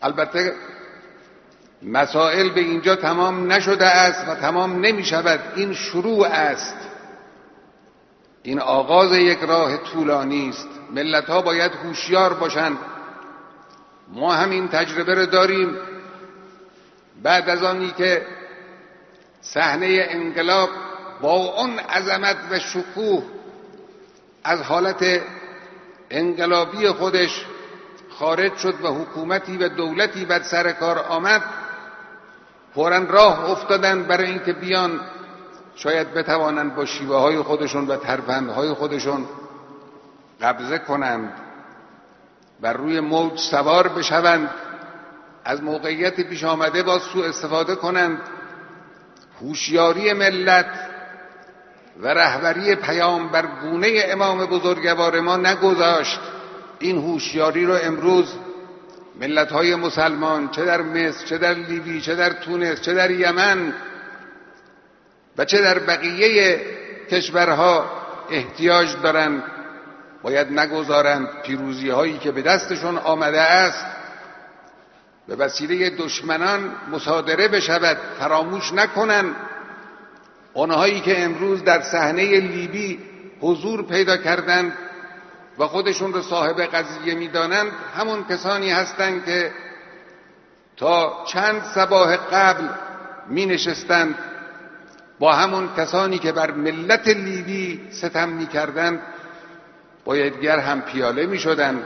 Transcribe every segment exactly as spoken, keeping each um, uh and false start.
البته مسائل به اینجا تمام نشده است و تمام نمی شود. این شروع است، این آغاز یک راه طولانی است. ملت ها باید هوشیار باشند. ما همین تجربه رو داریم. بعد از آنی که صحنه انقلاب با اون عظمت و شکوه از حالت انقلابی خودش خارج شد و حکومتی و دولتی بر سر کار آمد، فوراً راه افتادن برای اینکه بیان شاید بتوانند با شیوه های خودشون و ترفندهای خودشون قبضه کنند و روی موج سوار بشوند، از موقعیت پیش آمده با سوء استفاده کنند. هوشیاری ملت و رهبری پیامبر گونه امام بزرگوار ما نگذاشت این هوشیاری رو امروز ملت‌های مسلمان، چه در مصر، چه در لیبی، چه در تونس، چه در یمن و چه در بقیه کشورها احتیاج دارند، باید نگذارند پیروزی هایی که به دستشون آمده است به وسیله دشمنان مصادره بشود. فراموش نکنند آنهایی که امروز در صحنه لیبی حضور پیدا کردند و خودشون رو صاحب قضیه می‌دانند، همون کسانی هستند که تا چند صباح قبل می نشستند با همون کسانی که بر ملت لیبی ستم می کردند بایدگر هم پیاله می شدند.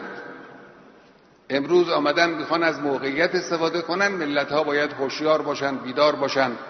امروز آمدن میخوان از موقعیت استفاده کنند. ملت ها باید هوشیار باشند، بیدار باشند.